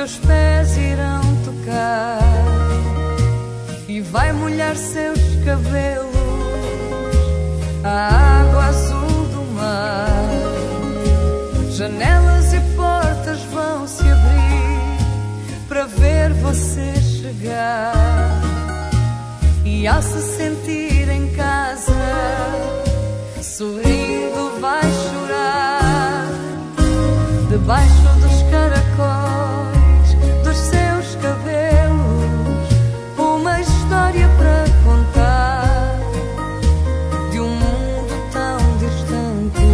seus pés irão tocar e vai molhar seus cabelos. A água azul do mar, janelas e portas vão se abrir para ver você chegar. E ao se sentir em casa, sorrindo vai chorar. Debaixo dos caracóis dos seus cabelos, uma história para contar de um mundo tão distante.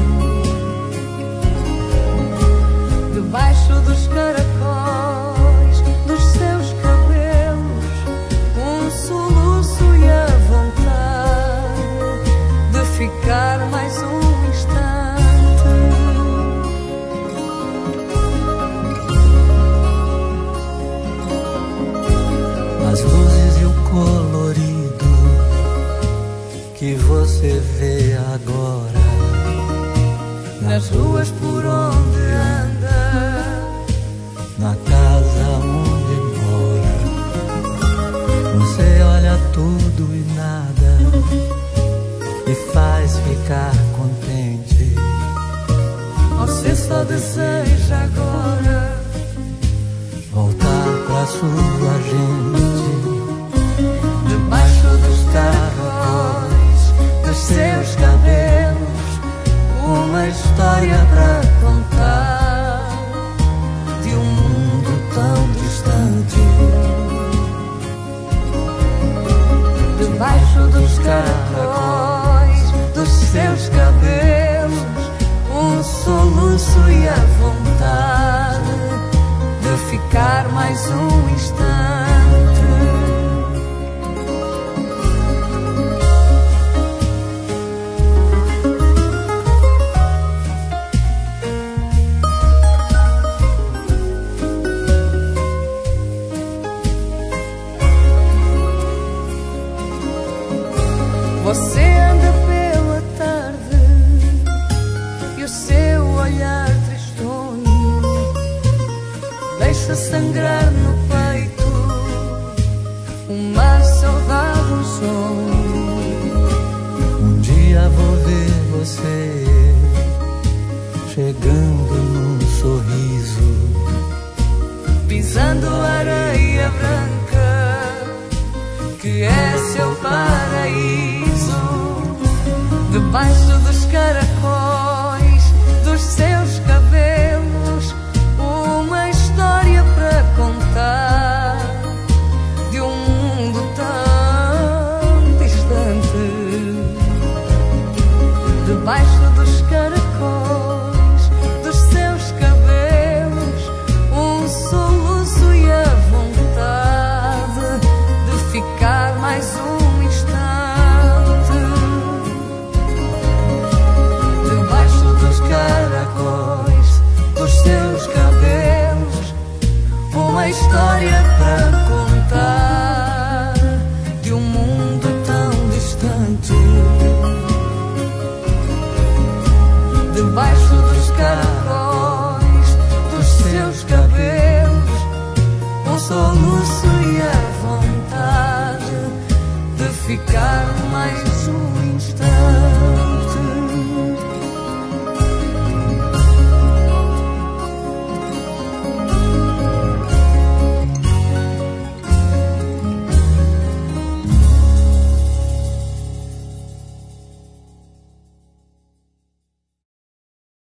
Debaixo dos caracóis dos seus cabelos, um soluço e a vontade de ficar mais um instante. As luzes e o colorido que você vê agora, Nas ruas por onde anda, na casa onde mora, você olha tudo e nada e faz ficar contente. você só deseja agora Voltar pra sua gente, debaixo dos caracóis dos seus cabelos, uma história pra contar de um mundo tão distante. Debaixo dos caracóis dos seus cabelos, um soluço e a vontade de ficar mais um instante. Você anda pela tarde e o seu olhar tristonho deixa sangrar no peito uma saudade, um sonho. um dia vou ver você chegando num sorriso, Pisando areia branca que é seu paraíso. Debaixo dos caracóis